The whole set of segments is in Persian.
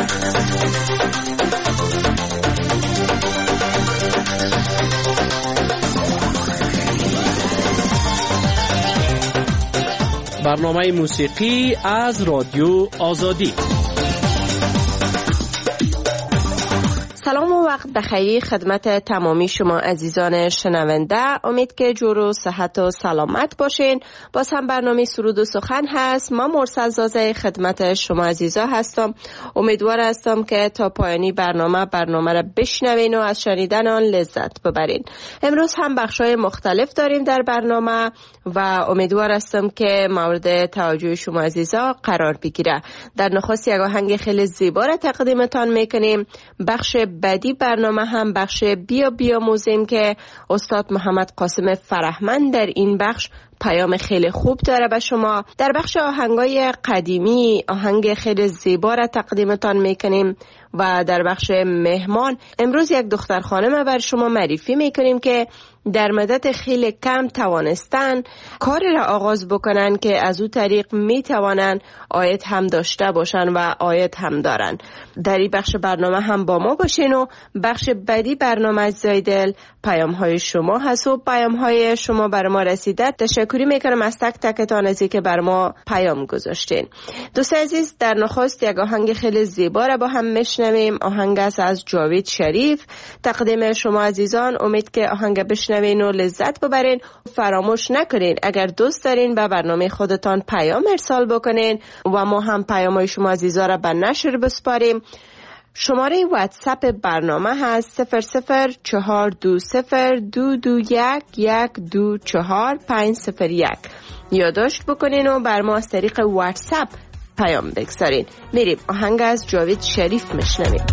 برنامه موسیقی از رادیو آزادی. سلام و وقت بخیر خدمت تمامی شما عزیزان شنونده. امید که جور و صحت و سلامت باشین. باز هم برنامه سرود و سخن هست. ما مرسل زازه خدمت شما عزیزا هستم. امیدوار هستم که تا پایانی برنامه را بشنوین و از شنیدن آن لذت ببرین. امروز هم بخشای مختلف داریم در برنامه و امیدوار هستم که مورد توجه شما عزیزا قرار بگیره. در نخست یک آهنگ خیلی زیبا را تقدیمتان میکنیم. بخش بعدی برنامه هم بخش بیا موزیم که استاد محمد قاسم فرهمند در این بخش پیام خیلی خوب داره به شما. در بخش آهنگای قدیمی آهنگ خیلی زیبا را تقدیمتان میکنیم و در بخش مهمان امروز یک دختر خانم بر شما معرفی میکنیم که در مدت خیلی کم توانستن کاری را آغاز بکنن که از او طریق میتوانن عاید هم داشته باشن و عاید هم دارن. در این بخش برنامه هم با ما باشین و بخش بعدی برنامه از زایدل پیام های شما هست و پیام های شما بر ما رسیده. تشکری میکنم از تک تکتان ازی که بر ما پیام گذاشتین. دوست عزیز در نخست یک آهنگ خیلی زیبا را با هم میشنویم. آهنگ است از جاوید شریف تقدیم شما عزیزان. امید که آهنگ بشنوین و لذت ببرین. فراموش نکنین اگر دوست دارین به برنامه خودتان پیام ارسال بکنین و ما هم پیامای شما عزیزا را به نشر بسپاریم. شماره واتساپ برنامه هست 0042221124501. یادداشت بکنین و بر ما از طریق واتساپ پیام بگذارین. میریم آهنگ از جاوید شریف میشنویم.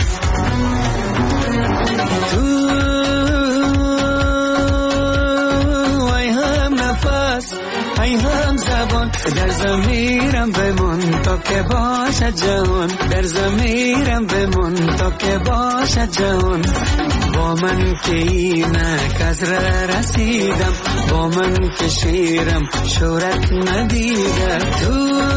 ای هم زبان در ضمیرم بمون تا که باشد جهان، در ضمیرم بمون تا که باشد جهان. با من که اینک از رسیدم، با من که شیرم شهرت ندیده. تو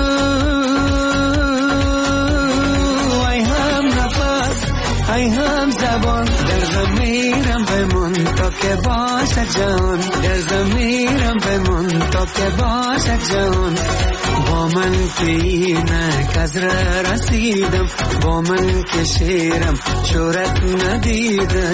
ای هم نفس ای هم زبان در ضمیرم بمون تا که باشد جهان، در ضمیرم بمون تا که باشد جهان. با من که اینک از رسیدم، با من که شیرم شهرت ندیده.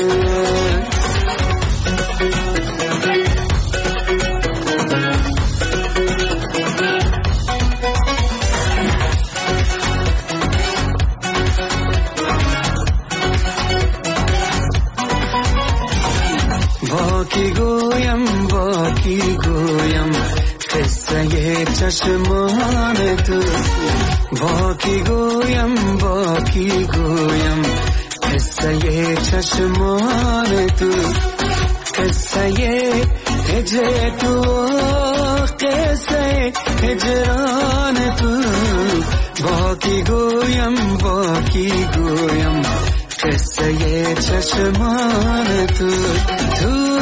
با کی گویم قصه چشمان تو، با کی گویم قصه چشمان تو، قصه هجر تو، قصه هجران تو. با کی گویم قصه چشمان تو. تو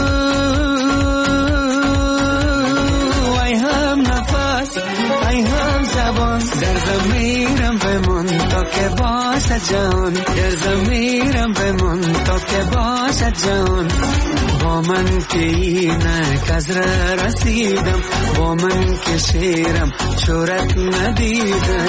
ای هم نفس ای هم زبان در ضمیرم بمون تا که باشد جهان، در ضمیرم بمون تا که باشد جهان. با من که اینک از رسیدم، با من که شیرم شهرت ندیده.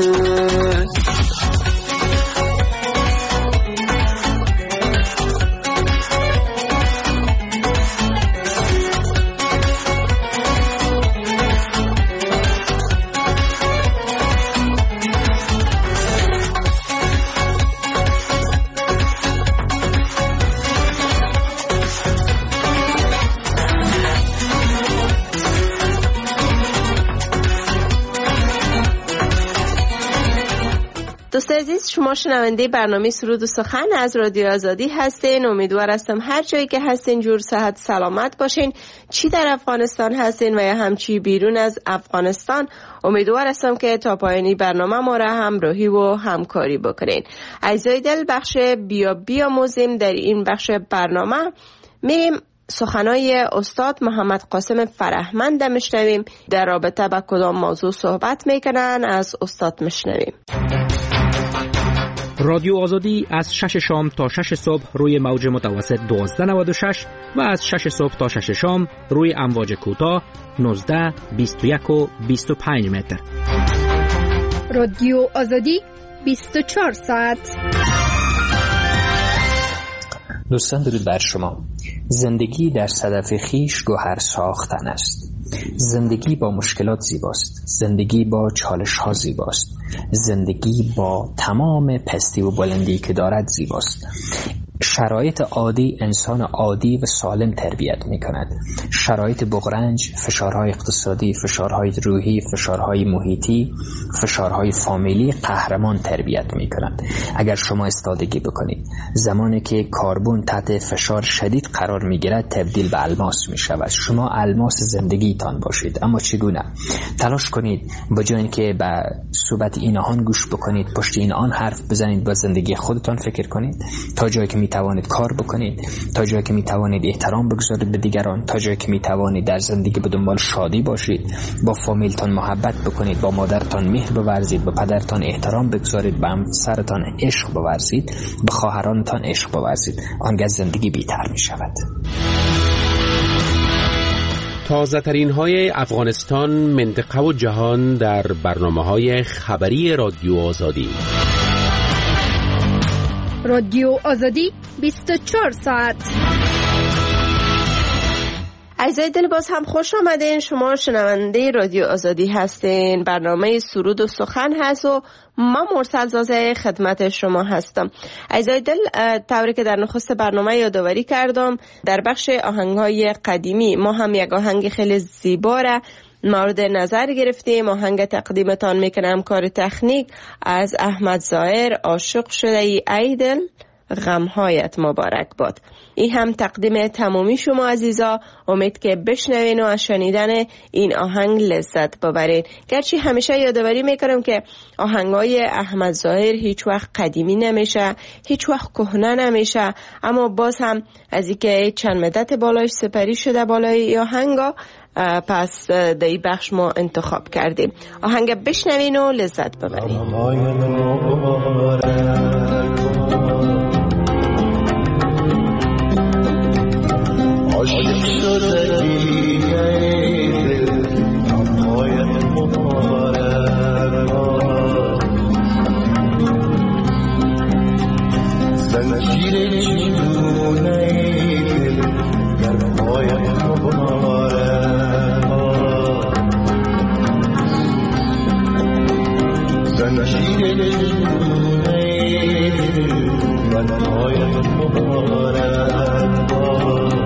دوست عزیز شما شنونده برنامه سرود و سخن از رادیو آزادی هستین. امیدوار هستم هر جایی که هستین جور صحت سلامت باشین، چی در افغانستان هستین و یا همچی بیرون از افغانستان. امیدوار هستم که تا پایانی برنامه ما را همراهی و همکاری بکنین. عزیزای دل بخش بیا موزیم در این بخش برنامه میریم سخنای استاد محمد قاسم فرهمند میشنویم. در رابطه با کدام موضوع صحبت میکنن از استاد میشنویم. رادیو آزادی از 6 شام تا 6 صبح روی موج متوسط 1296 و از 6 صبح تا 6 شام روی امواج کوتاه 19، 21 و 25 متر. رادیو آزادی 24 ساعت. دوستان درود بر شما. زندگی در صدف خیش گوهر ساختن است. زندگی با مشکلات زیباست. زندگی با چالش ها زیباست. زندگی با تمام پستی و بلندی که دارد زیباست. شرایط عادی انسان عادی و سالم تربیت می کند. شرایط بغرنج، فشارهای اقتصادی، فشارهای روحی، فشارهای محیطی، فشارهای فامیلی قهرمان تربیت می کند. اگر شما استادگی بکنید، زمانی که کربن تحت فشار شدید قرار می گیرد تبدیل به الماس می شود. شما الماس زندگیتان باشید. اما چگونه؟ تلاش کنید بجای اینکه به صحبت این آهان گوش بکنید، پشت این آن حرف بزنید، با زندگی خودتان فکر کنید. تا جایی که می توانید کار بکنید، تا جایی که می توانید احترام بگذارید به دیگران، تا جایی که می توانید در زندگی به دنبال شادی باشید، با فامیلتان محبت بکنید، با مادرتان مهر بورزید، با پدرتان احترام بگذارید، با همسرتان عشق بورزید، به خواهرانتان عشق بورزید. آنگاه زندگی بهتر می شود. تازه ترین های افغانستان، منطقه و جهان در برنامه‌های خبری رادیو آزادی. رادیو آزادی 24 ساعت. عزیزای دل، باز هم خوش آمدین. شما شنونده رادیو آزادی هستین. برنامه سرود و سخن هست و ما مرسل زازه خدمت شما هستم. عزیزای دل، طوری که در نخست برنامه یادآوری کردم، در بخش آهنگ‌های قدیمی ما هم یک آهنگ خیلی زیبا را مورد نظر گرفتیم. آهنگ تقدیمتان میکنم کار تکنیک از احمد ظاهر، عاشق شده ای دل غمهایت مبارک باد. این هم تقدیم تمامی شما عزیزا. امید که بشنوین و از شنیدن این آهنگ لذت ببرین. گرچه همیشه یادآوری میکنم که آهنگای احمد ظاهر هیچ وقت قدیمی نمیشه، هیچ وقت کهنه نمیشه، اما باز هم از اینکه چند مدت بالایش سپری شده بالای آهنگا، پس در این بخش ما انتخاب کردیم. آهنگ بشنوین و لذت ببرین. عاشق شده ای دل غمهایت مبارک باد. زنجیر چیدونه ای دل غمهایت مبارک باد. زنجیر چیدونه ای دل غمهایت مبارک باد.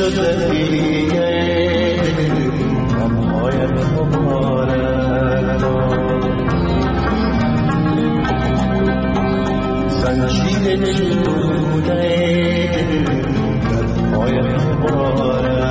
شده دیگه غمهایت مبارک زنجیر چگونه غمهایت مبارک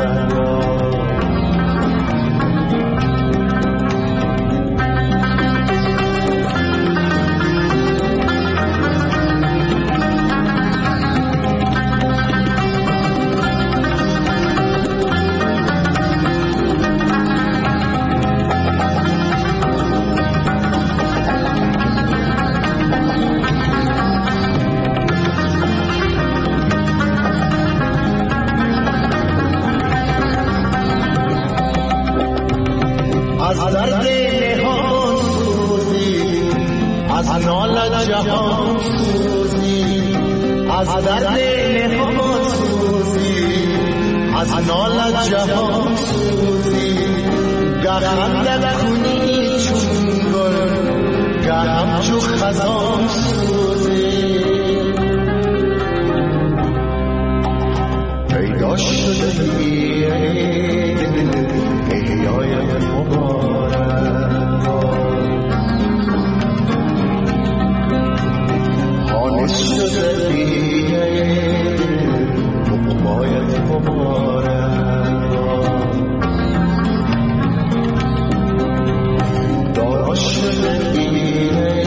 از درد نهان سوزی از نال جهان سوزی از درد نهان سوزی از نال جهان سوزی گه خنده کنی چون گل گه همچو خزان سوزی پیدا شده احیایت مبارک حانس شده دیگه مقبایت مبارک دارا شده دیگه.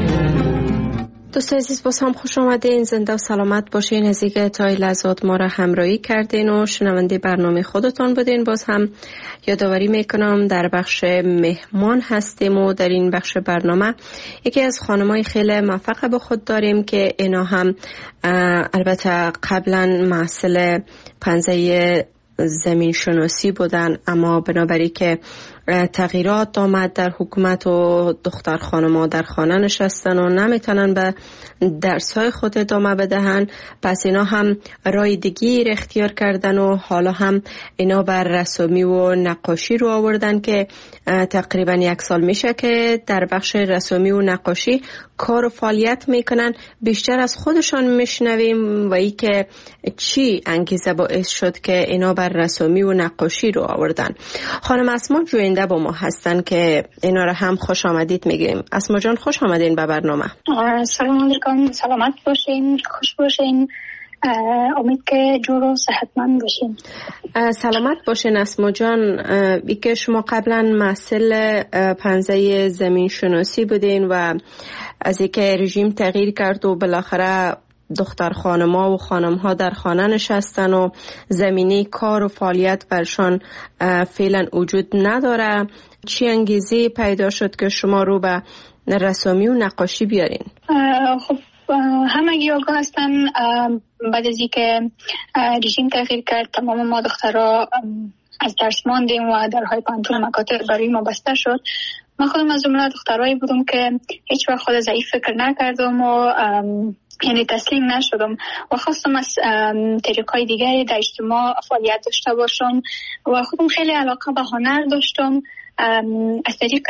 دوست عزیز باز هم خوش آمدین، زنده و سلامت باشین. از اینکه تا این لحظات ما را همراهی کردین و شنونده برنامه خودتان بودین. باز هم یادآوری میکنم در بخش مهمان هستیم و در این بخش برنامه یکی از خانمای خیلی موفق به خود داریم که اینا هم البته قبلا محصل پنزه زمین شناسی بودن، اما بنابراین که تغییرات آمد در حکومت و دختر خانم‌ها در خانه نشستن و نمیتونن به درس‌های خود ادامه بدهن، پس اینا هم راه دیگه اختیار کردن و حالا هم اینا بر رسومی و نقاشی رو آوردن که تقریبا 1 سال میشه که در بخش رسومی و نقاشی کار و فعالیت میکنن. بیشتر از خودشان میشنویم و ای که چی انگیزه باعث شد که اینا بر رسومی و نقاشی رو آوردن. خانم اسما جوینده با ما هستن که اینا رو هم خوش آمدید میگیم. اسما جان خوش آمدین به برنامه. سلام علیکم، سلامت باشین، خوش باشین، امید که جور و صحتمند باشین. سلامت باشین اسما جان. ای که شما قبلا محصل پنزه زمین شناسی بودین و از اینکه رژیم تغییر کرد و بالاخره دختر خانم‌ها و خانم‌ها در خانه نشستن و زمینه کار و فعالیت برشان فعلا وجود نداره، چی انگیزه پیدا شد که شما رو به رسومی و نقاشی بیارین؟ خب همگی آگاه هستن بعد از اینکه رژیم تغییر کرد تمام ما دخترها از درس ماندیم و درهای پانتون مکاتب برای ما بسته شد. من خودم از جمله دخترایی بودم که هیچ وقت خود ضعیف فکر نکردم و یعنی تسلیم نشدم و خواستم از طریقای دیگری در اجتماع فعالیت داشته باشم و خودم خیلی علاقه به هنر داشتم. از طریق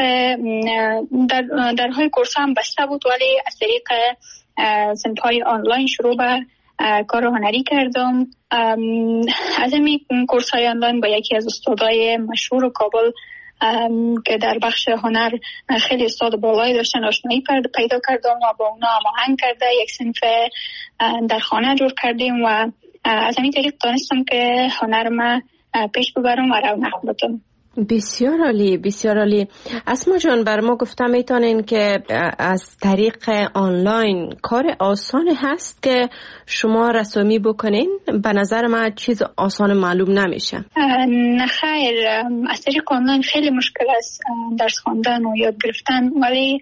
درهای کورس هم بسته بود ولی از طریق صنف‌های آنلاین شروع به کار هنری کردم. از این کورس های آنلاین با یکی از استادای مشهور کابل که در بخش هنر خیلی استاد بالایی داشتن آشنایی پیدا کردم و با اونا هماهنگ کرده یک صنف در خانه جور کردیم و از همین طریق دانستم که هنر ما پیش ببرم و رونق بدم. بسیار عالی، بسیار عالی. اسما جان بر ما گفتم میتونین که از طریق آنلاین کار آسان هست که شما رسومی بکنین؟ به نظر من چیز آسان معلوم نمیشه. نه خیر، از طریق آنلاین خیلی مشکل است درس خواندن و یاد گرفتن، ولی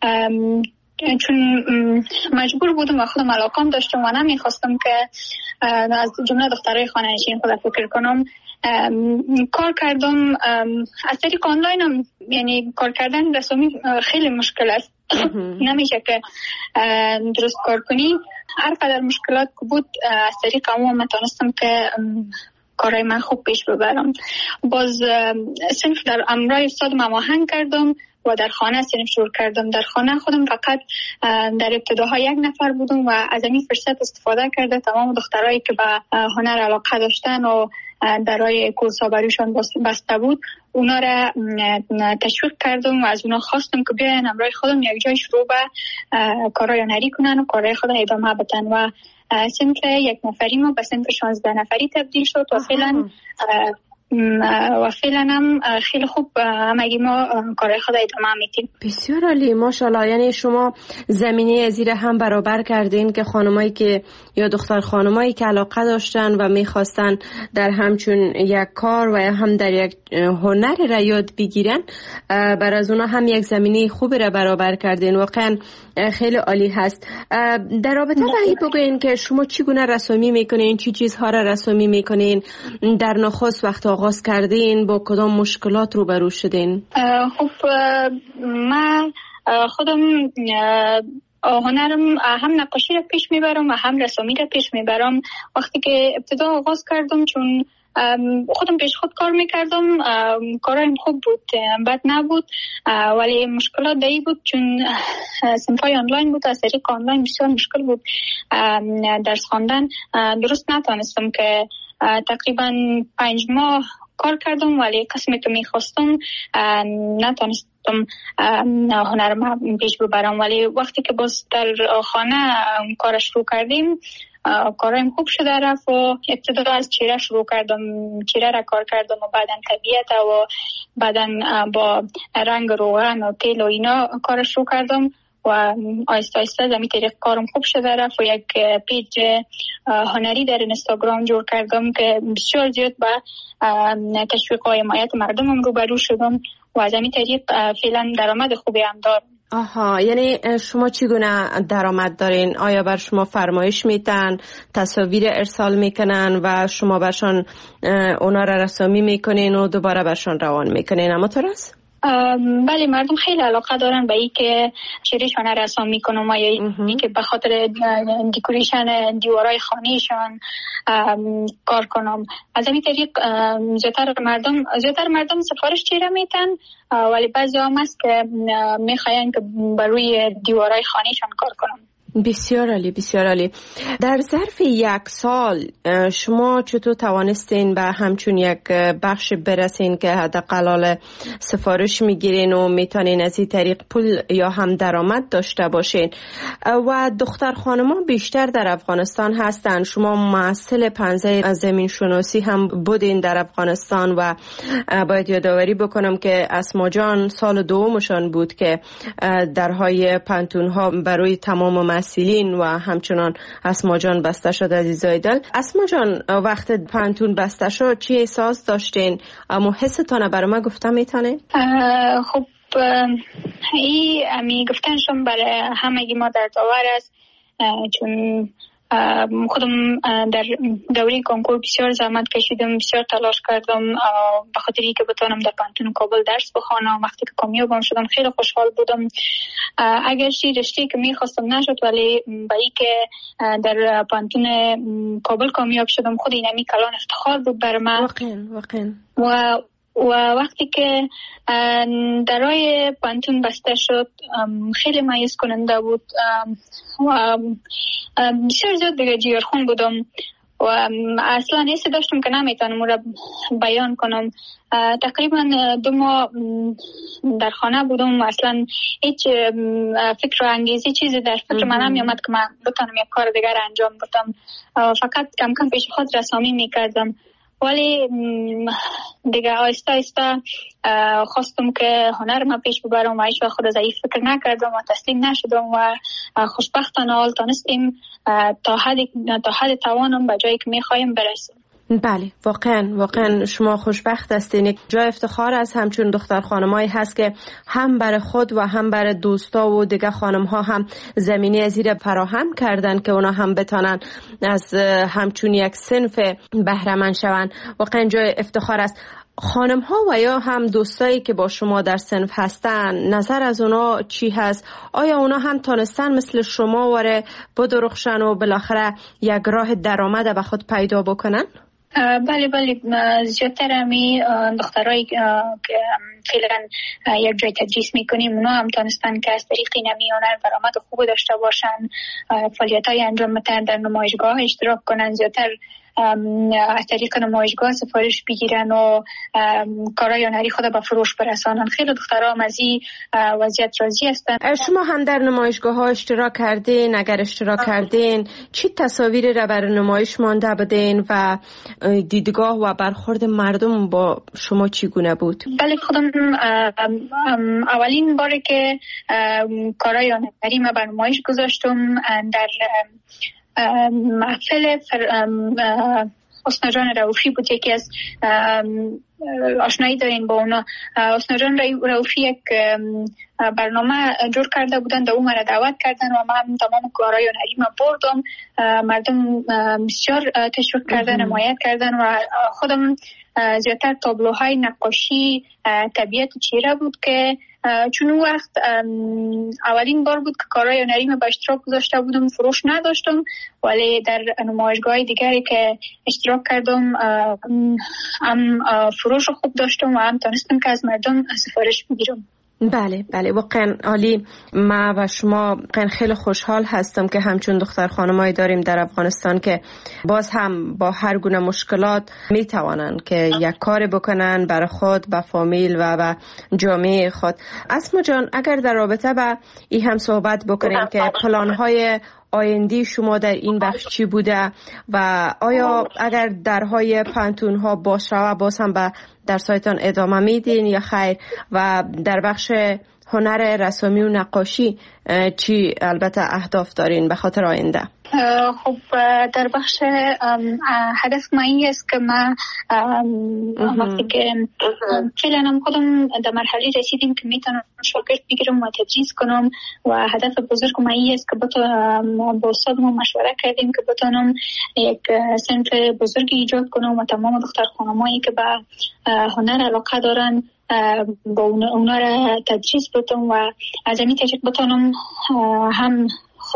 چون مجبور بودم و خودم علاقم داشتم و نمیخواستم که از جمله دخترای خانه نشین خود فکر کنم، کار کردم از طریق آنلاین هم. یعنی کار کردن رسومی خیلی مشکل است. نمیشه که درست کار کنی. هر قدر مشکلات بود از طریق عموم تونستم که کارهای من خوب پیش ببرم. باز صنف در امرای استاد هماهنگ کردم و در خانه صنف شروع کردم. در خانه خودم فقط در ابتداها 1 نفر بودم و از این فرصت استفاده کرده تمام دخترایی که به هنر علاقه داشتن و درای کورس‌ها برایشان بسته بود اونا را تشویق کردم و از اونا خواستم که بیاین همراه خودم یک جای شروع به کارهای هنری کنن و کارهای خود ادامه بدن و صنف 1 نفری ما به صنف 16 نفری تبدیل شد و فعلا هم خیلی خوب همگی ما کارهای خود ادامه میدیم. بسیار عالی، ماشاءالله. یعنی شما زمینه زیر هم برابر کردین که خانمایی که یا دختر خانمایی که علاقه داشتن و میخواستن در همچون یک کار و هم در یک هنر را یاد بگیرن، بر از اونا هم یک زمینه خوبی را برابر کردین. واقعا خیلی عالی هست. در رابطه با این بگوین که شما چگونه رسومی میکنین، چی چیزها را رسومی میکنین، در نخست وقت آغاز کردین با کدام مشکلات روبرو شدین؟ خب من خودم هنرم هم نقاشی را پیش میبرم و هم رسومی را پیش میبرم. وقتی که ابتدا آغاز کردم چون خودم پیش خود کار میکردم، کارم خوب بود، بد نبود، ولی مشکلات دایی بود چون صنفای آنلاین بود. از طریق آنلاین بسیار مشکل بود درس خواندن. درست نتونستم که تقریبا 5 ماه کار کردم ولی قسمی که میخواستم نتونستم هنرم پیش ببرم. ولی وقتی که باز در خانه کار شروع کردیم کارم خوب شده رفت و ابتدا از چهره شروع کردم، چهره را کار کردم و بعدا طبیعت و بعدا با رنگ روغن و تیل و اینا کار شروع کردم و آیسته آیسته زمین طریق کارم خوب شده رفت و یک پیج هنری در اینستاگرام جور کردم که بسیار زیاد با تشویق و حمایت مردمم روبرو شدم و از زمین طریق فعلا درآمد خوبی هم دارم. آها، یعنی شما چگونه درآمد دارین؟ آیا بر شما فرمایش میتن، تصاویر ارسال میکنن و شما برشان اونا را رسومی میکنین و دوباره برشان روان میکنین؟ اما طرست؟ بله، مردم خیلی علاقه دارن به این که چهرهشان رسام میکنم و یا این که به خاطر دکوریشن دیوارای خانهشان کار کنم. از این طریق زیادتر مردم سفارش چهره میتن، ولی بعضی هم هست که میخواین که بر روی دیوارای خانهشان کار کنم. بسیار عالی، بسیار عالی. در ظرف 1 سال شما چطور توانستین به همچون یک بخش برسین که حداقل سفارش میگیرین و میتونین از این طریق پول یا هم درآمد داشته باشین؟ و دختر خانما بیشتر در افغانستان هستن. شما محصل پنزه زمین شناسی هم بودین در افغانستان و باید یادآوری بکنم که اسما جان سال دومشان بود که درهای پانتون ها برای تمام مسئولین و همچنان اسما جان بسته شد. عزیزای دل، اسما جان وقت پانتون بسته شد چی احساس داشتین؟ اما حستانه برای ما گفته میتونه؟ خب این گفتنشم برای همگی ما در داور است، چون خودم در دوره کنکور بسیار زحمت کشیدم، بسیار تلاش کردم به خاطر اینکه بتونم در پانتون کابل درس بخوانم. وقتی که کامیابم شدم خیلی خوشحال بودم، اگرچه رشته که میخواستم نشد، ولی با اینکه در پانتون کابل کامیاب شدم خود این همی کلان افتخار بود بر من. واقعا. و وقتی که درای پانتون بسته شد خیلی مایوس کننده بود و بسیار زیاد دیگه جیگرخون بودم و اصلا حسی داشتم که نمیتونم اون را بیان کنم. تقریبا 2 ماه در خانه بودم و اصلا هیچ فکر و انگیزی چیزی در فکر من نمیامد که من بتونم یک کار دیگر انجام بدم. فقط کم کم پیش خود رسامی میکردم، ولی دیگه آیسته آیسته خواستم که هنر ما پیش ببرم و هیچ وقت خود ضعیف فکر نکردم و تسلیم نشدم و خوشبختانه حال تانستیم تا حد توانم به جایی که میخوایم برسیم. بله، واقعا شما خوشبخت هستین. جای افتخار است همچون دختر خانمایی هست که هم برای خود و هم برای دوستا و دیگه خانم ها هم زمینه از این فراهم کردن که اونا هم بتانن از همچون یک صنف بهره مند شون. واقعا جای افتخار است. خانم ها و یا هم دوستایی که با شما در صنف هستن، نظر از اونا چی هست؟ آیا اونا هم تانستن مثل شما وره بدرخشن و بالاخره یک راه درآمد به خود پیدا بکنن؟ بله زیادتر همی دخترایی که فعلا یک جای تدریس میکنیم اونا هم تانستن که از طریق نمی هنر درآمد خوب داشته باشن، فعالیت های انجام بدن، در نمایشگاه اشتراک کنن، زیادتر از طریق نمایشگاه سفارش بگیرن و کارهای هنری خود به فروش برسانن. خیلی دخترها هم از این وضعیت راضی هستن. شما هم در نمایشگاه ها اشتراک کردین؟ اگر اشتراک کردین چی تصاویری را بر نمایش مانده بدین و دیدگاه و برخورد مردم با شما چگونه بود؟ بله خودم اولین باره که کارهای هنری ما بر نمایش گذاشتم در محفل حسنا جان رؤوفی بود. یکی از آشنایی دارین با اونا. حسنا جان رؤوفی یک برنامه جور کرده بودن، در اون مرا دعوت کردن و من تمام کارهای هنری ما بردم. مردم بسیار تشویق کردن، حمایت کردن و خودم زیادتر تابلوهای نقاشی طبیعت چهره بود که چون اون وقت اولین بار بود که کارهای هنری ما به اشتراک گذاشته بودم، فروش نداشتم، ولی در نمایشگاه دیگری که اشتراک کردم هم فروش خوب داشتم و هم تونستم که از مردم سفارش بگیرم. بله واقعا عالی. ما و شما خیلی خوشحال هستم که همچون دختر خانمایی داریم در افغانستان که باز هم با هر گونه مشکلات میتوانن که یک کار بکنن برای خود، با فامیل و با جامعه خود. اسما جان اگر در رابطه با این هم صحبت بکنیم که پلان‌های آینده شما در این بخش چی بوده و آیا اگر درهای پانتون ها باز شود باز هم به درسایتان ادامه میدین یا خیر؟ و در بخش هنر رسامی و نقاشی چی البته اهداف دارین به خاطر آینده؟ خب در بخش هدف من این است که ما وقتی که فعلا هم خودم در مرحله رسیدیم که میتونم شاگرد بگیرم و تدریس کنم و هدف بزرگ من این است که با استادم مشوره کردیم که بتونم یک صنف بزرگی ایجاد کنم و تمام دختر خانمایی که به هنر علاقه دارن با اونا را تدریس بدم و از این طریق بتونم هم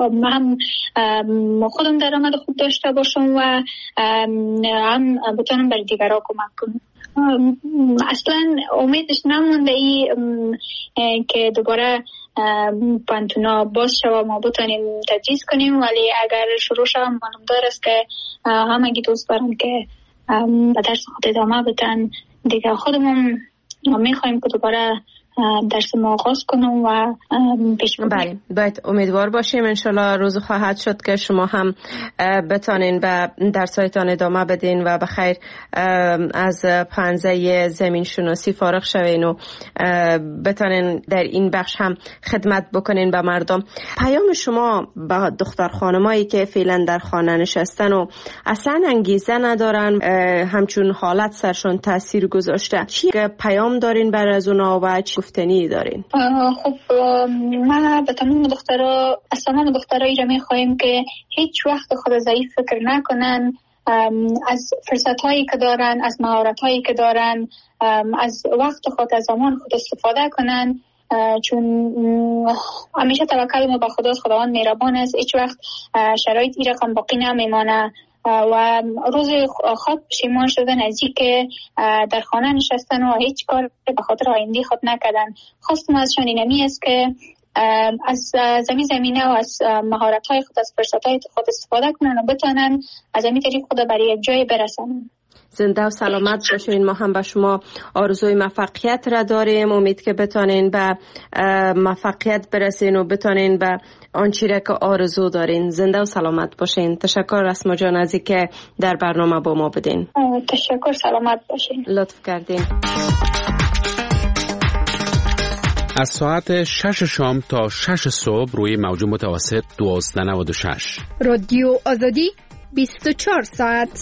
خودم درآمد خوب داشته باشم و هم بتونم بر دیگران کمک کنم. اصلا امیدش نمونده که دوباره پانتونا باز شود ما بتونیم تدریس کنیم، ولی اگر شروع شود معلوم دار است که همگی دوست دارم که به درس خود ادامه بدن. دیگه خودمون میخوایم که دوباره درس ما آغاز کنم و پیش بله باید امیدوار باشیم انشالله روز خواهد شد که شما هم بتانین به درسایتان ادامه بدین و بخیر از پنزه زمین شناسی فارغ شوین و بتانین در این بخش هم خدمت بکنین به مردم. پیام شما به دختر خانمایی که فعلا در خانه نشستن و اصلا انگیزه ندارن، همچون حالت سرشون تاثیر گذاشته، چی پیام دارین برای از اونا و چی گفتنی دارین؟ خب ما به تمام دخترها، از تمام دخترایی را میخوایم که هیچ وقت خود ضعیف فکر نکنن، از فرصت هایی که دارن، از مهارت هایی که دارن، از وقت خود، از زمان خود استفاده کنن، چون همیشه توکل ما به خداست، خداوند مهربان است، هیچ وقت شرایط این رقم باقی نمیمانه و روز خواب پشیمان شدن از این که در خانه نشستن و هیچ کار به خاطر آینده خود نکردن. خواستم ازشان اینمی است که از زمینه و از مهارت‌های خود، از فرصت‌های خود استفاده کنن و بتونن از همین طریق خود برای یک جای برسن. زنده و سلامت باشین. ما هم به شما آرزوی موفقیت را داریم. امید که بتانین به موفقیت برسین و بتانین به آنچه را که آرزو دارین. زنده و سلامت باشین. تشکر اسما جان از اینکه در برنامه با ما بدین. تشکر، سلامت باشین. لطف کردین. از ساعت 6 شام تا 6 صبح روی موج متوسط 1296 رادیو آزادی 24 ساعت.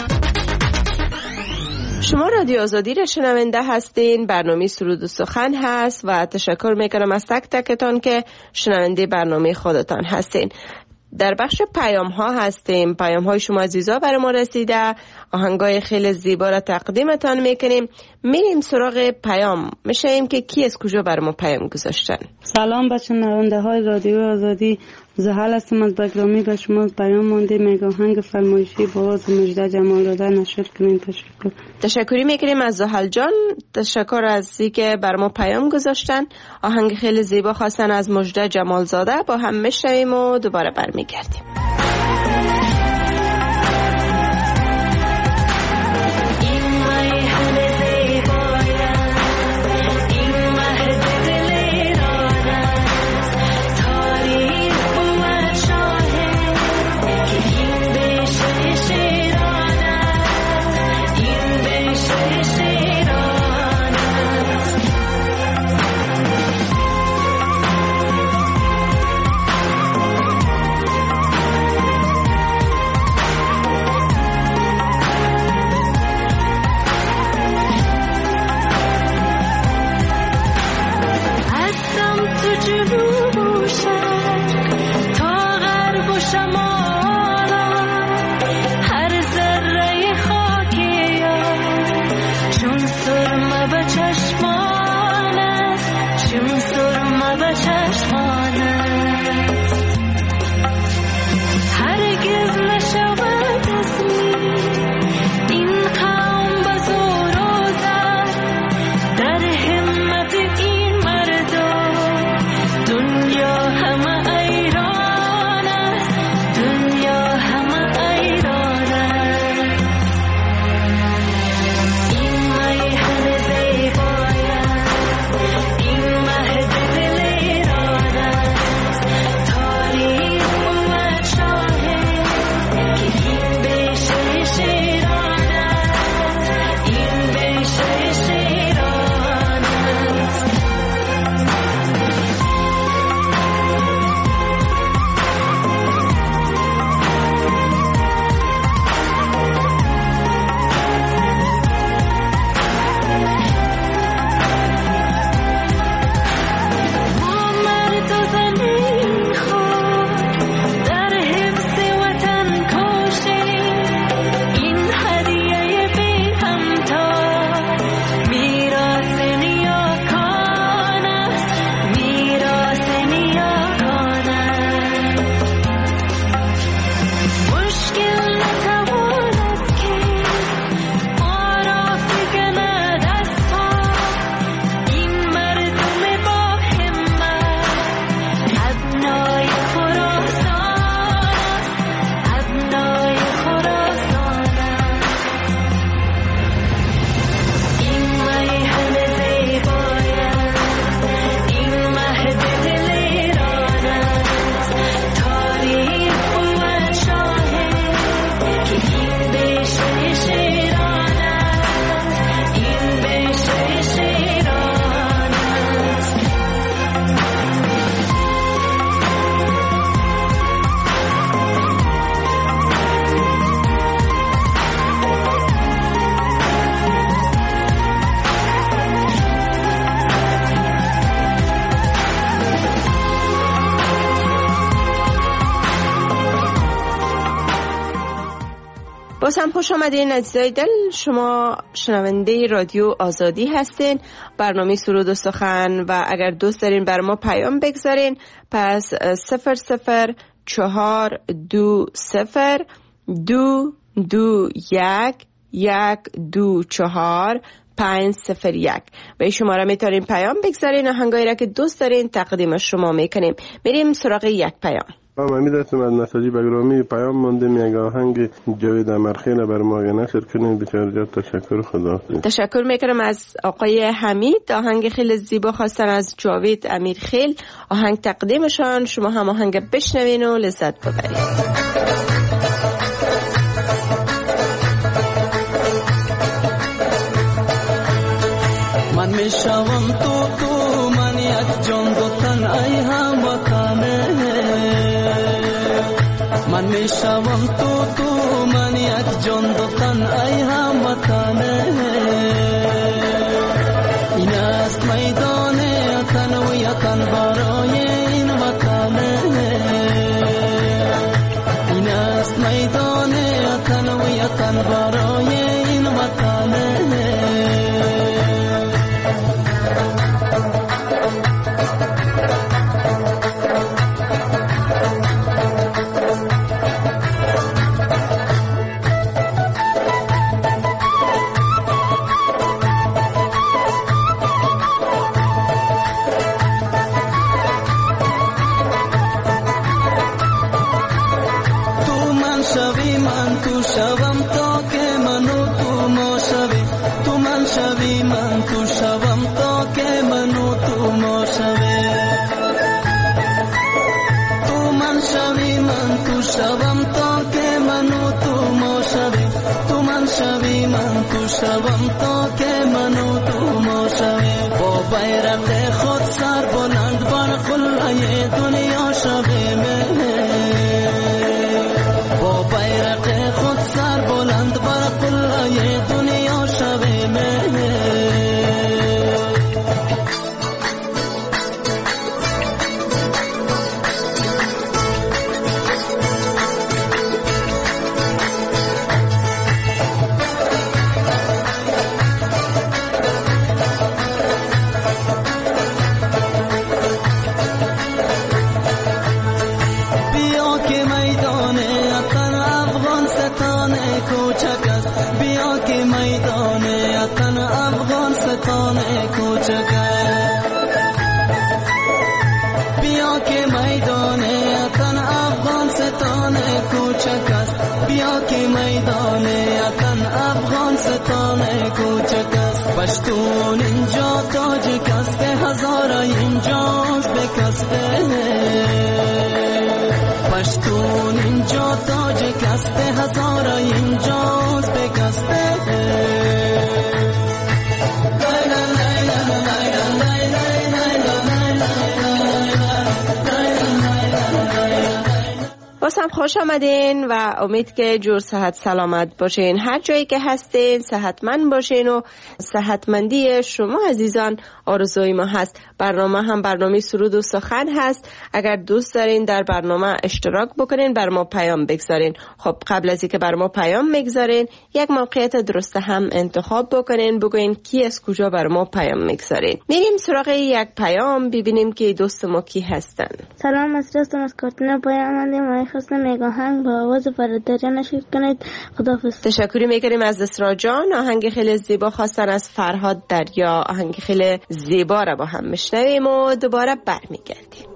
شما رادیو آزادی را شنونده هستین. برنامه سرود و سخن هست و تشکر میکنم از تک تکتان که شنونده برنامه خودتان هستین. در بخش پیام ها هستیم. پیام های شما عزیزا برای ما رسیده، آهنگای خیلی زیبا را تقدیمتان میکنیم. میریم سراغ پیام. میشیم که کی از کجا برای ما پیام گذاشتن. سلام بچه شنونده های رادیو آزادی، زحل هستم از بگرامی به شما پیام مانده میگه آهنگ فرمایشی با آواز مجده جمال داده نشر کنین. تشکری میکنیم از زحل جان. تشکر از اینکه بر ما پیام گذاشتن. آهنگ خیلی زیبا خواستن از مجده جمال زاده. با هم میشنویم و دوباره برمیگردیم. باز هم خوش آمدین عزیزای دل. شما شنونده رادیو آزادی هستین، برنامه سرود و سخن، و اگر دوست دارین بر ما پیام بگذارین پس 00422122124 به شماره میتونین پیام بگذارین. آهنگایی را که دوست دارین تقدیم شما میکنیم. میریم سراغ یک پیام. امید هستم از مساجی بگرامی. پیام مانده میگه آهنگ جاوید امرخیل بر ما نشر کنین. بسیار زیاد تشکر. خدا تشکر میکنم از آقای حمید. آهنگ خیلی زیبا خواستن از جاوید امیرخیل. آهنگ تقدیمشان. شما هم آهنگ بشنوین و لذت ببرید. من میشوم تو من یک جان دو تن ای هموطنه. من میشوم تو من یک جان دو تن ای هموطنه. این است میدان تن و یتن برای این وطنه. این است میدان تن و یتن برای این وطنه. شوم تا که من و تو ما شویم تو من شوی من تو شوم تا که من و تو ما شویم تو من شوی من تو شوم تا که من و تو ما شویم تو من شوی من تو شوم تا که من و تو ما شویم با بیرق خود سر بلند بر قلعه دنیا شویم با بیرق خود سر بلند بر قلعه دنیا شویم پشتون اینجا تاج کسته هزاره اینجاست به کسته پشتون اینجا تاج کسته هزاره اینجاست به کسته بازم خوش آمدین و امید که جور صحت سلامت باشین. هر جایی که هستین صحتمند باشین و صحتمندی شما عزیزان آرزوی ما هست. برنامه هم برنامه سرود و سخن هست. اگر دوست دارین در برنامه اشتراک بکنین بر ما پیام بگذارین. خب قبل از اینکه بر ما پیام بگذارین یک موقعیت درست هم انتخاب بکنین، بگوین کی از کجا بر ما پیام میگذارین. میریم سراغ یک پیام ببینیم که دوست ما کی هستن. سلام، از راستم از کارتنا پیام آمدیم. خواستم میگاهنگ با آواز فرادریا نشید کنید. خداحافظ. تشکر میکنیم از اسرا جان. آهنگ خیلی زیبا خواستن از فرهاد دریا. آهنگ خیلی زیبا را با هم میشنویم و دوباره برمیگردیم.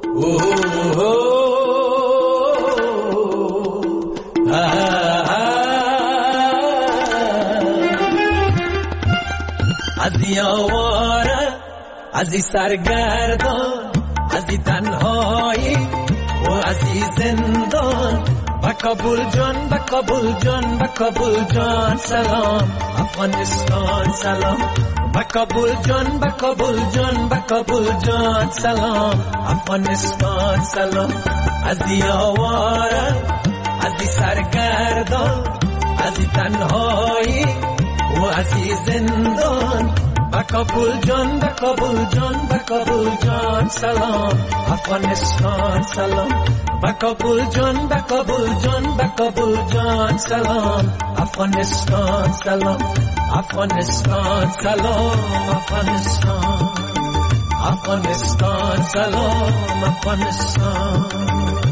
از یاواره از سرگردان از تنهایی و از زندان با کابل جان با کابل جان با کابل جان سلام افغانستان سلام با کابل جان با کابل جان با کابل جان سلام افغانستان سلام از یاواره از سرگردان از تنهایی و از زندان با کابل جان با کابل جان با کابل جان سلام افغانستان سلام با کابل جان با کابل جان با کابل جان سلام افغانستان سلام افغانستان سلام افغانستان افغانستان سلام افغانستان.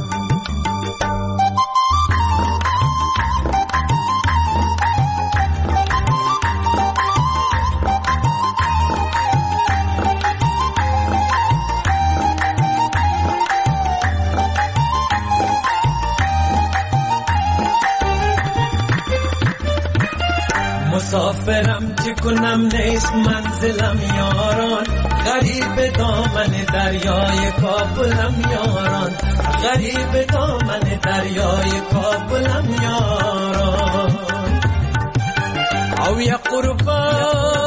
مسافرم چه کنم نیست منزلم یاران غریب دامن دریای کابلم یاران غریب دامن دریای کابلم یاران او یا قربان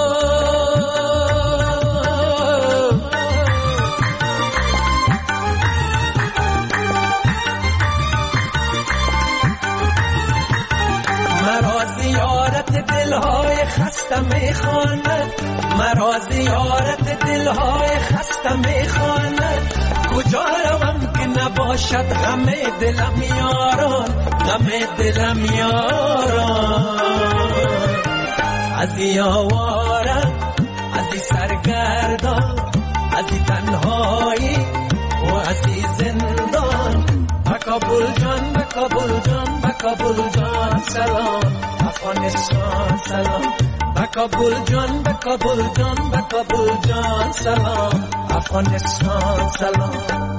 مرا زیارت دلهای خسته میخواند مرا زیارت دلهای خسته میخواند کجا روم که نباشد غم دلم یاران غم دلم یاران از یاواره از سرگردان از تنهایی و از زندان کابل جان به کابل جان به کابل جان سلام افغانستان سلام به کابل جان به کابل جان به کابل جان سلام افغانستان سلام.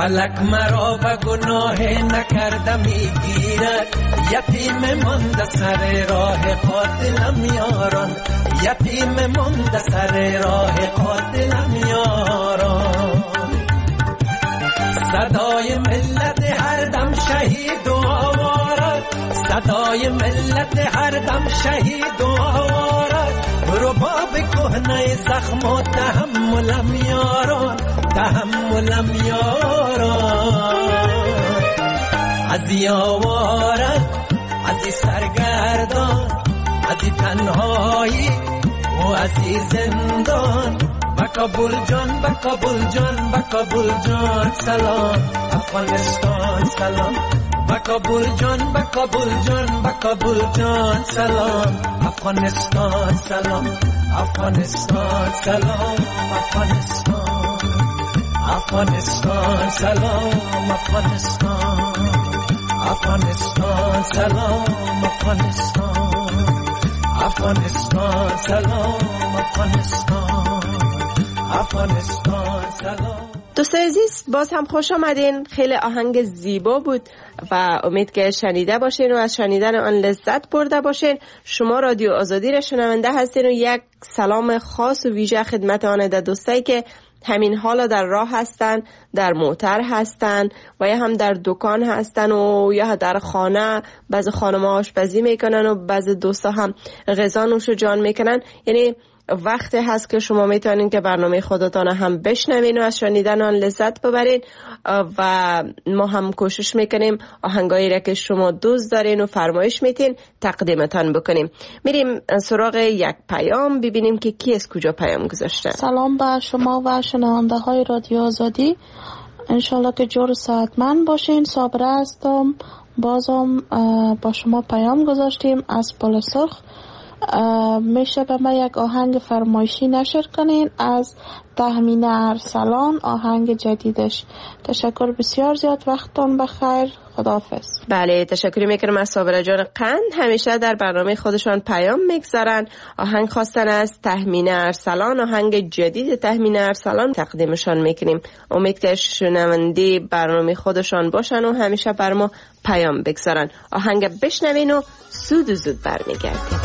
فلک مرا به گناه نکرده میگیرد یتیم مانده سر راه قاتلم یاران یتیم مانده سر راه قاتلم یاران صدای ملت هر دم شهید و آوارد صدای ملت هر دم شهید و آوارد رباب کهنه زخم و تحملم یاران تحملم یاران ازی آوارد ازی سرگردان ازی تنهایی و ازی زندان بکابل جان بکابل جان بکابل جان سلام افغانستان سلام بکابل جان بکابل جان بکابل جان سلام افغانستان سلام افغانستان سلام افغانستان افغانستان سلام افغانستان افغانستان سلام افغانستان افغانستان سلام افغانستان افغانستان سلام. دوستان عزیز باز هم خوش آمدین. خیلی آهنگ زیبا بود و امید که شنیده باشین و از شنیدن آن لذت برده باشین. شما رادیو آزادی را شنونده هستین و یک سلام خاص و ویژه خدمت آن دوستایی که همین حالا در راه هستن، در موتر هستن و یا هم در دکان هستن و یا در خانه. بعضی خانم‌ها آشپزی میکنن و بعضی دوستا هم غذا نوش جان میکنن. یعنی وقتی هست که شما میتونین که برنامه خودتان هم بشنوین و از شنیدن آن لذت ببرین و ما هم کوشش میکنیم آهنگایی را که شما دوست دارین و فرمایش میتین تقدیمتان بکنیم. میریم سراغ یک پیام ببینیم که کی از کجا پیام گذاشته. سلام به شما و شنونده های رادیو آزادی، انشالله که جور صحتمند باشین. صابره هستم، بازم با شما پیام گذاشتیم از پل سرخ. میشه به ما یک آهنگ فرمایشی نشر کنین از تهمینه ارسلان، آهنگ جدیدش. تشکر بسیار زیاد، وقتتون بخیر، خداحافظ. بله تشکر میکنم از صابره جان قند، همیشه در برنامه خودشان پیام میگذارن. آهنگ خواستن از تهمینه ارسلان، آهنگ جدید تهمینه ارسلان تقدیمشان میکنیم. امید که شنونده برنامه خودشان باشن و همیشه بر ما پیام بگذارن. آهنگ بشنوین و زود برمیگردیم.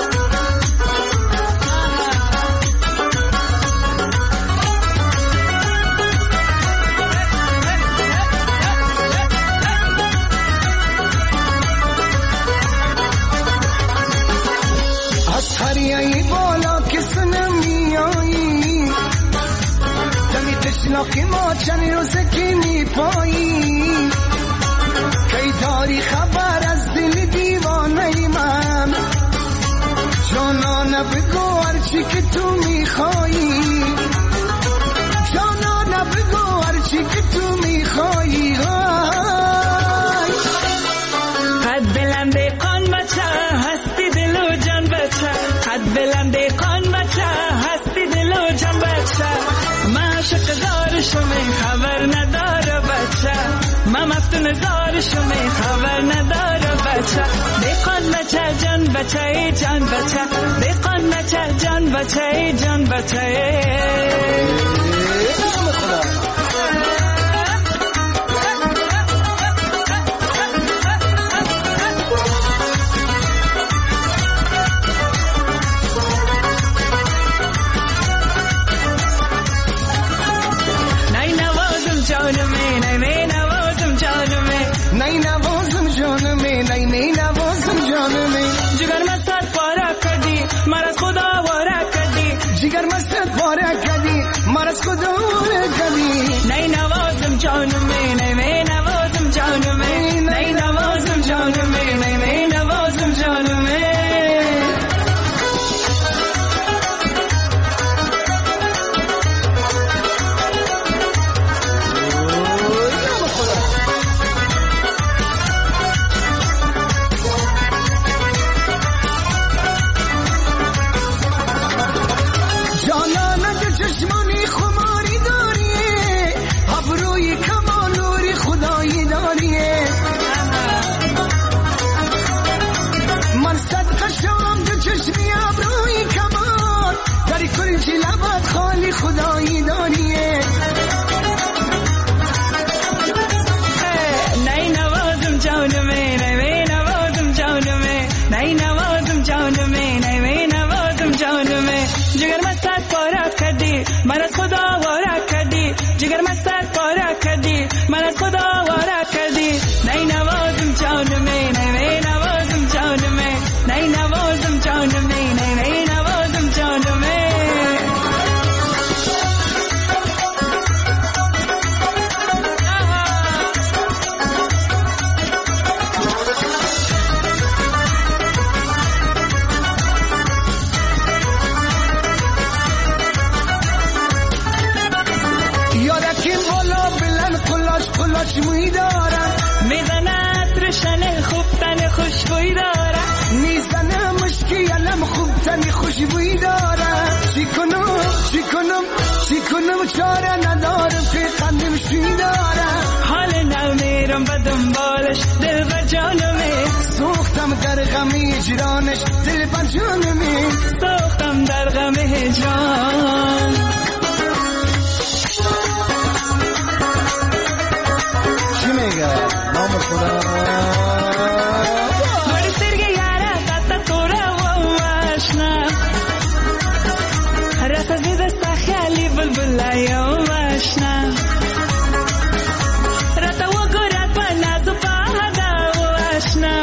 هریایی بالا کس نمیایی دمی تشناقی ما چند روزه که میپایی کی داری خبر از دل دیوانه من جانا نبگو هرچی که تو میخوایی جانا نبگو هرچی که تو میخوایی قد بلنده قان بچه هستی دل و جان بچه قد بلنده قان بچه هستی دل و جان بچه من عاشق زار شمی خبر نداره بچه من مفتون زار شمی خبر نداره بچه دیقان بچه جان بچه جان بچه دیقان بچه جان بچه جان بچه. जिगर मस्जिद पारा कदी मर خوشبویی دارم. چی کنم چاره ندارم که قندم شویی دارم. حال نو میرم به دنبالش دل بر جانمه. سوختم در غم هجرانش دل بر جانمه. سوختم در غم هجران. چی میگه؟ نام خدا بڑی سرگی یارا تاتا تورا و آشنا. رات از دست خیالی بلبلای و آشنا. رات و گرات با ناز و پاهدا و آشنا.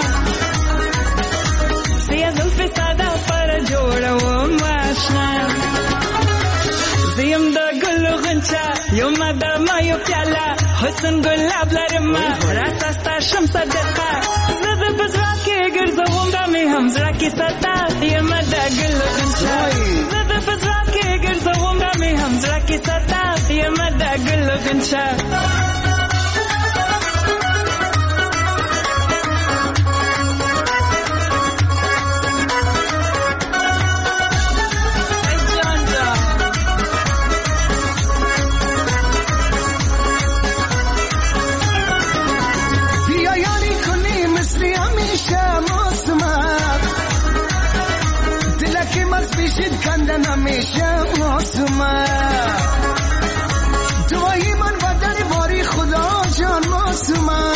سیا زلفی سادا پر جوڑا و آشنا. زیم دا گل و غنچه یوم دا مایو پیالا. حسن گلاب لرما راست استاشم صدقه. زده بزراکی گرزوم دمی هم زراکی ستا. یه مده گل و غنچه. زده بزراکی گرزوم دمی هم زراکی ستا. یه مده گل و غنچه. کندن همیشه معصومه. دعای من و درباری خدا جان معصومه.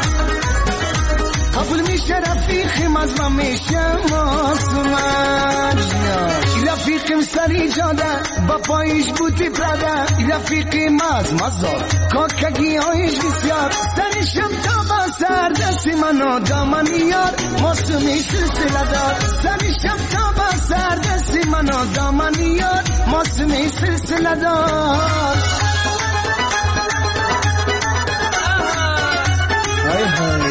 قبول میشه رفیقم از من میشه معصومه. رفیقم سری جاده با پایش بوتی پراده. رفیقم از مزار کاکگی هایش بسیار. سرشم تا با سر دستی منو دامن یار. معصومی سلسله دار. سرشم تا با سر دستی منو دامن یار. معصومی سلسله دار. های های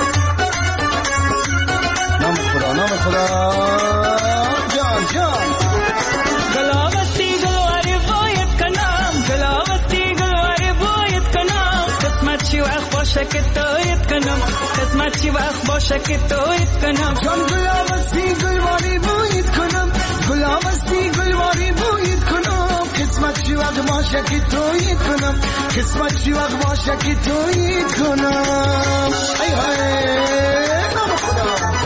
نام خدا جان. گلابستی گلواری باید کنم. گلابستی گلواری باید کنم. قسمت چی وقت باشه که تویت کنم. قسمت چی وقت باشه که تویت کنم. جان گلابستی گلواری باید کنم. گلابستی گلواری باید کنم. قسمت چی وقت باشه که تویت کنم. قسمت چی وقت باشه که تویت کنم. ای های نام خدا.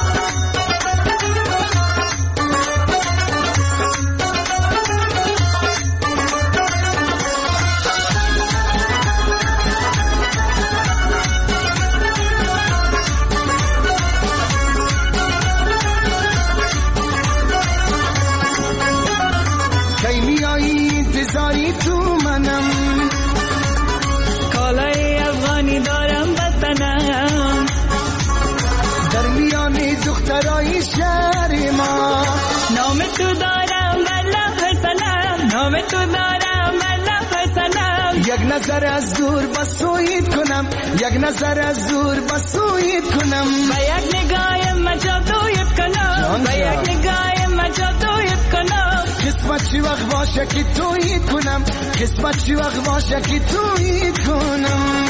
تو منم کالای افغانی دارم بطنم. در میان دخترای شهر ما نام تو دارم بلا حسنم. نام تو دارم بلا حسنم. یک نظر از دور بسویت کنم. یک نظر از دور بسویت کنم. با یک نگاه مجادویت کنم. با یک نگاه مجادویت کنم. قسمت چی وقت باشه که تویت کنم. قسمت چی وقت باشه که تویت کنم.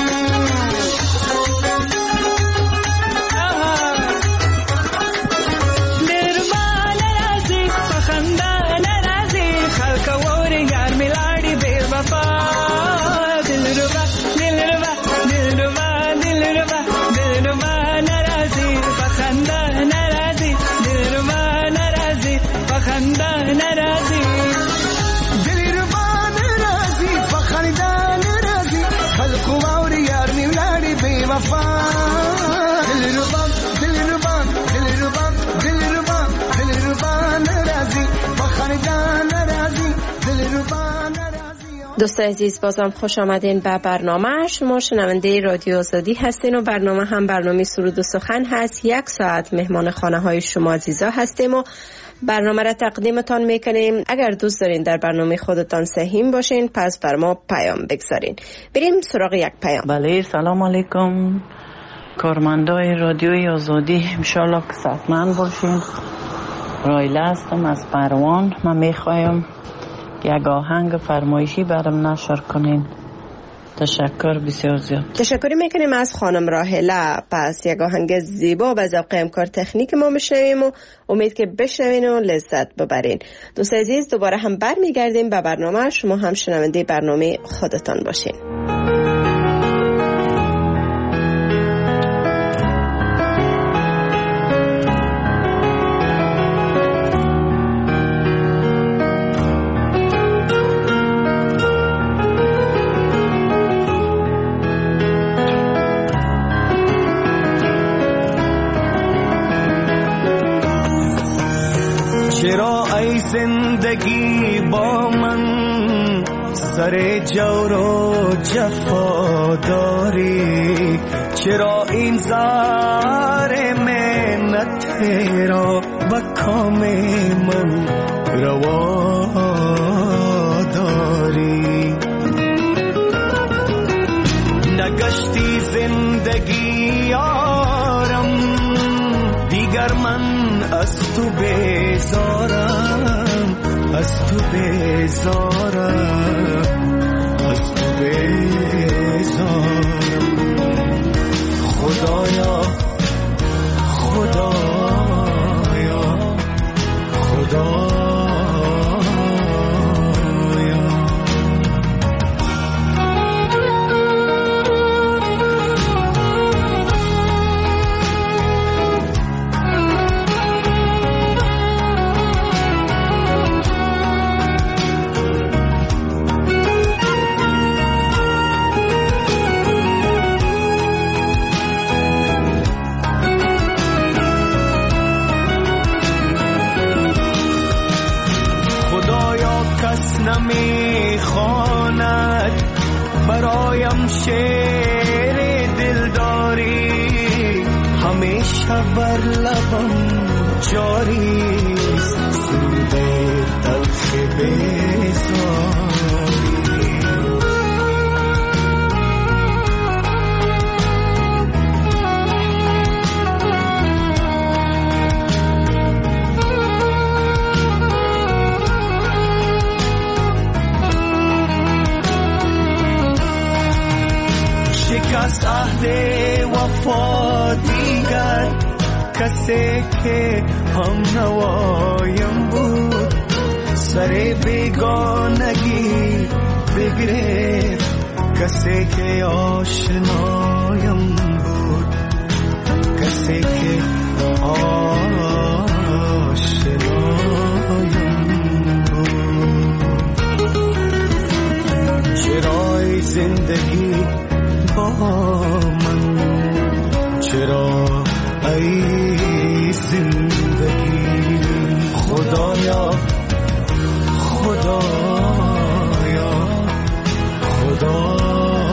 دربان رازی فخندان رازی خلق وور یار میلاڑی بے وفا. دلربا دلربا دلربا دلربا دلربا نرازی فخندان رازی. دلربا نرازی فخندان نرازی. دلربا نرازی فخندان رازی خلق وور یار میلاڑی بے وفا. دلربا دلربا دلربا دلربا دلربا نرازی فخندان رازی. دلربا دوستان عزیز بازم خوش آمدین به برنامه. شما شنونده رادیو آزادی هستین و برنامه هم برنامه سرود و سخن هست. 1 ساعت مهمان خانه های شما عزیزا هستیم و برنامه را تقدیمتان میکنیم. اگر دوست دارین در برنامه خودتان سهیم باشین پس بر ما پیام بگذارین. بریم سراغ یک پیام. بله سلام علیکم کارمندای رادیوی آزادی، انشالله که صحتمند باشین. رایله هستم از پروان. من میخوایم یک آهنگ فرمایشی برام نشر کنین. تشکر بسیار زیاد. تشکری میکنیم از خانم راهله. پس یک آهنگ زیبا به ذوق امکار تکنیک ما میشنویم و امید که بشنوین و لذت ببرین. دوست عزیز دوباره هم برمیگردیم به برنامه. شما هم شنونده برنامه خودتان باشین. چرا ای زندگی با من سر جور و جفا داری؟ چرا این زار منت را به کام من روا داری؟ نگشتی زندگی یارم دیگر، من از تو بیزارم، از تو بیزارم، از تو بیزارم. خدایا خدایا خدایا. نمیخواند برایم شعر دلداری، همیشه بر لبم جاری سرود تلخ بیزاری. شکست عهد وفا دیگر، کسی که هم نوایم بود سر بیگانگی بگرفت، کسی که آشنایم بود، کسی که آشنایم بود. چرای زندگی با من، چرا ای زندگی؟ خدایا خدایا خدایا.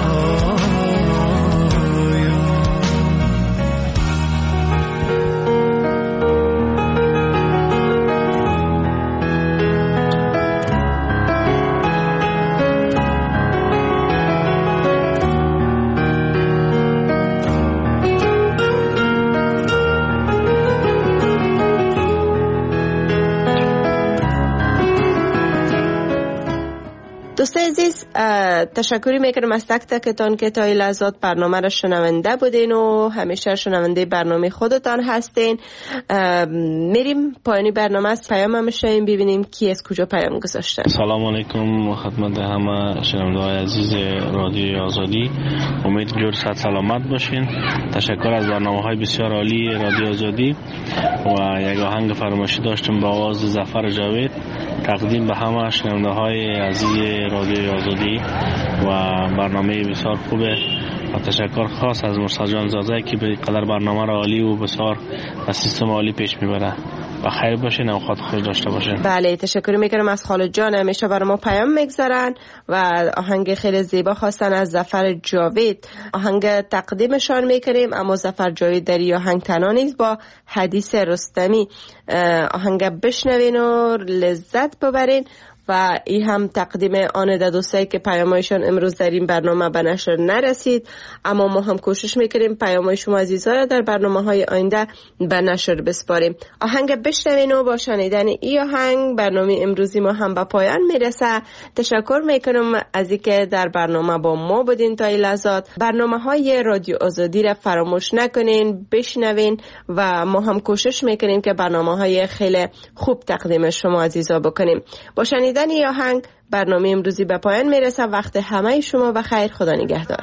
دوست عزیز تشکری میکنم از تک تکتان که تا این لحظات برنامه را شنونده بودین و همیشه شنونده برنامه خودتان هستین. میریم پایانی برنامه از پیام هم شنیم ببینیم کی از کجا پیام گذاشتن. سلام علیکم خدمت همه شنونده های عزیز رادیوی آزادی، امید جور صحت سلامت باشین. تشکر از برنامه های بسیار عالی رادیو آزادی و یک آهنگ فرمایشی داشتم با آواز ظفر جاوید تقدیم به همه شنونده های عزیز رادیوی آزادی و برنامه بسیار خوبه و تشکر خاص از مرسل جان زاده که به قدر برنامه را عالی و بسیار از سیستم عالی پیش میبره. بخیر باشین، اوقات خوش داشته باشین. بله تشکر میکنم از خالد جان، همیشه برای ما پیام میگذارن و آهنگ خیلی زیبا خواستن از ظفر جاوید. آهنگ تقدیمشان میکنیم، اما ظفر جاوید در این آهنگ تنها نیست، با حدیث رستمی. آهنگ بشنوین و لذت ببرین و این هم تقدیم آن دوستایی که پیامایشان امروز در این برنامه به نشر نرسید، اما ما هم کوشش میکنیم پیامای شما عزیزا را در برنامه‌های آینده به نشر بسپاریم. آهنگ بشنوین و با شنیدن این آهنگ برنامه امروزی ما هم به پایان میرسه. تشکر میکنم از اینکه در برنامه با ما بودین تا این لحظات. برنامه‌های رادیو آزادی را فراموش نکنین، بشنوین و ما هم کوشش میکنیم که برنامه‌های خیلی خوب تقدیم شما عزیزا بکنیم. با شنیدن این آهنگ برنامه امروزی به پایان میرسه. وقت همه شما بخیر. خدا نگهدار.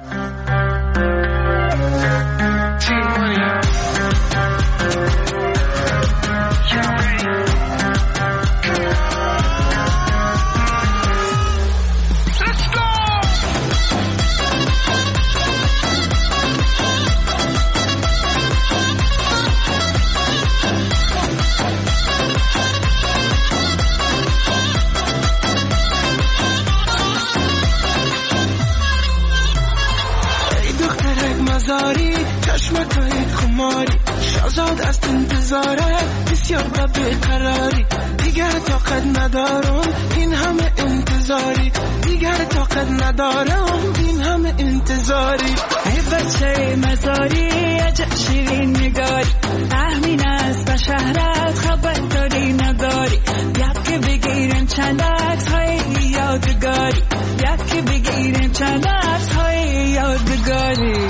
چشمکای خماری شازاد از انتظارت بسیار بیقراری، دیگر طاقت ندارم این همه انتظاری، دیگر طاقت ندارم این همه انتظاری. ای بچه مزاری عجب شیرین نگاری، تحمین است به شهرت خبر داری نداری، یکی بگیرم چند عکس های یادگاری، یکی بگیرم چند عکس های یادگاری.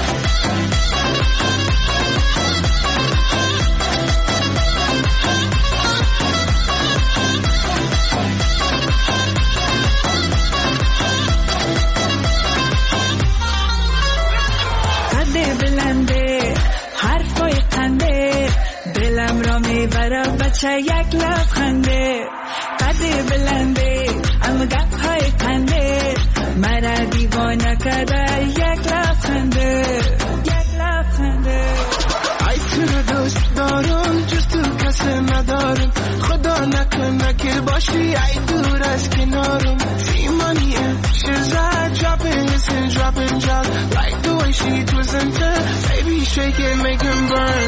بلنده حرفای خنده دلم را میبره بچه یک لبخنده، قد بلنده اما گپ‌های خنده مرا دیوانه کرده یک لبخنده، یک لبخنده. ای تو را دوست دارم جز تو کسی ندارم، خدا نکنه که باشی ای دور از کنارم. سیمانیه she's dropping this and dropping jobs like the way she twists baby shake it make him burn.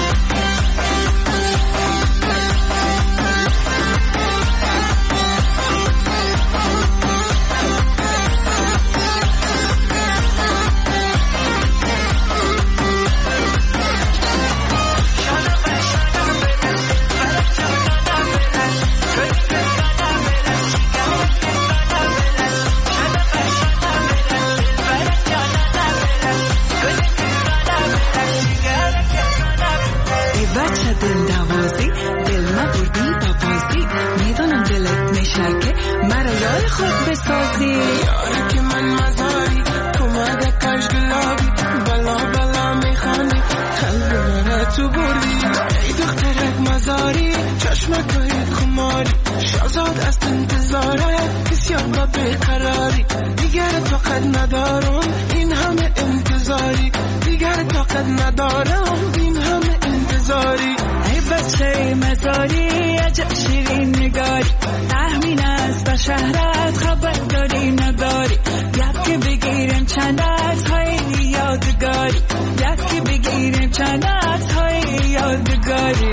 خود بسازی یاره که من مزاری تو مده کش گلابی بلا بلا میخوانی قلب من تو بردی. ای دخترک مزاری چشمکای خماری شازاد از انتظارت بسیار بیقراری، دیگر طاقت ندارم این همه انتظاری، دیگر طاقت ندارم این همه انتظاری. ای بچه مزاری عجب شیرین نگاری، تحمین است به شهرت خبر داری نداری، یکی بگیرم چند عکس های یادگاری، یکی بگیرم چند عکس های یادگاری.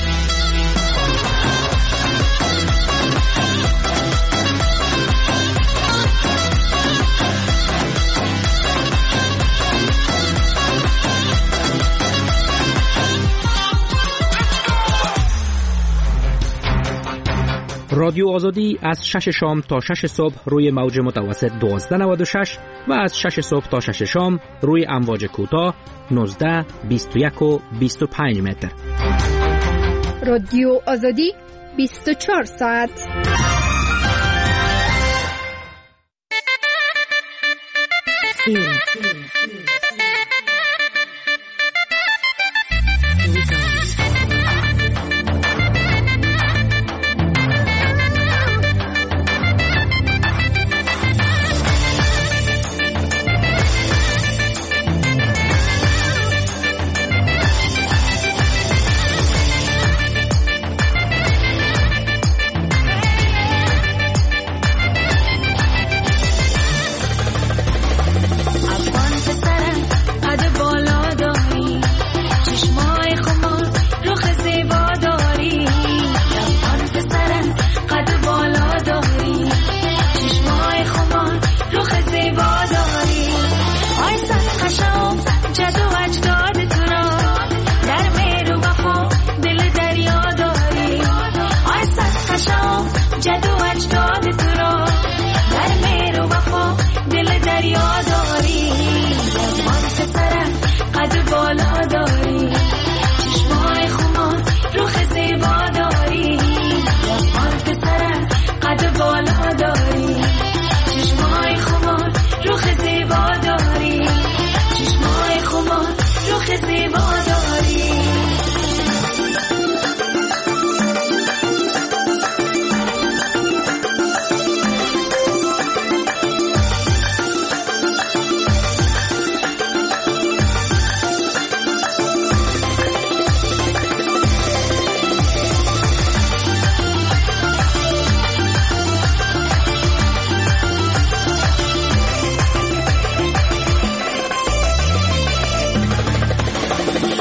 رادیو آزادی از 6 شام تا 6 صبح روی موج متوسط 1296 و از 6 صبح تا 6 شام روی امواج کوتاه 19 21 و 25 متر. رادیو آزادی 24 ساعت.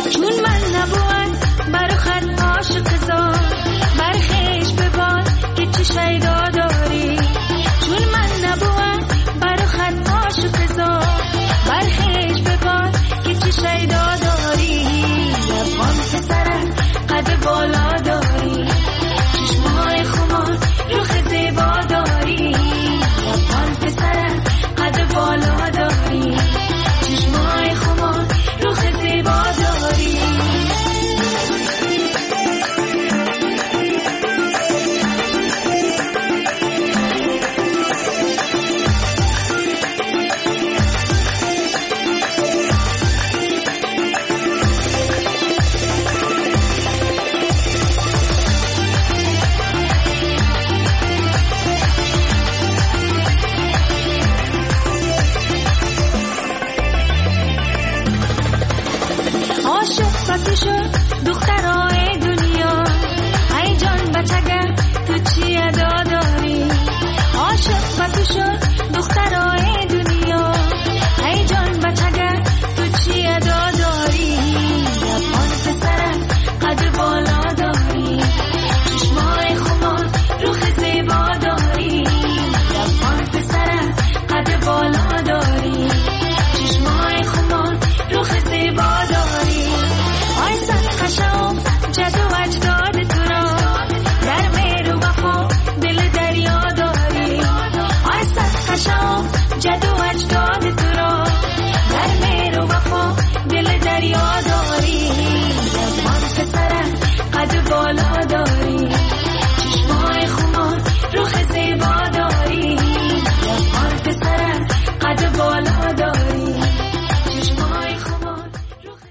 چون من نبود برو خط عاشق زار برخیش ببان که چه شیدا داری چون من نبود برو خط عاشق زار برخیش ببان که چه شیدا داری لبان پسرم قد بالا داری چشمای خمار رخ زیبا داری لبان پسرم قد بالا داری چشمای خمار رخ زیبا داری عاشق بسی شد دختران